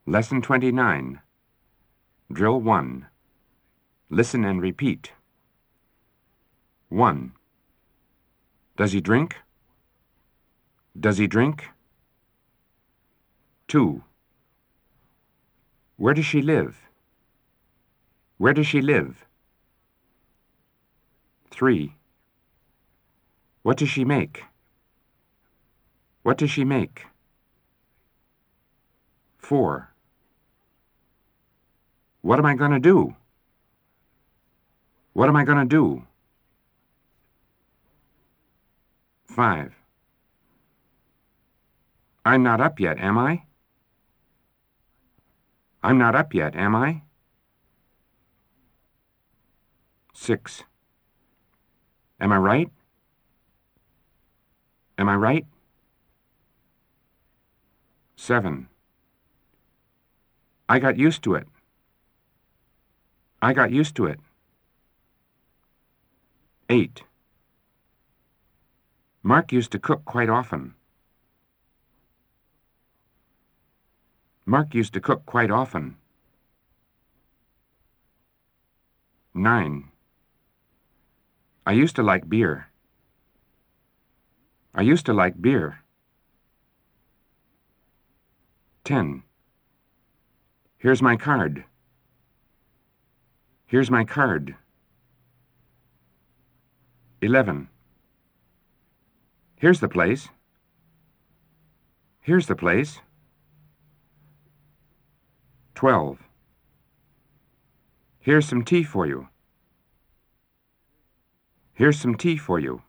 Lesson 29. Drill 1. Listen and repeat. 1. Does he drink? Does he drink? 2. Where does she live? Where does she live? 3. What does she make? What does she make? 4. What am I going to do? What am I going to do? 5. I'm not up yet, am I? I'm not up yet, am I? 6. Am I right? Am I right? 7. I got used to it. I got used to it. 8. Mark used to cook quite often. Mark used to cook quite often. 9. I used to like beer. I used to like beer. 10. Here's my card. Here's my card. 11. Here's the place. Here's the place. 12. Here's some tea for you. Here's some tea for you.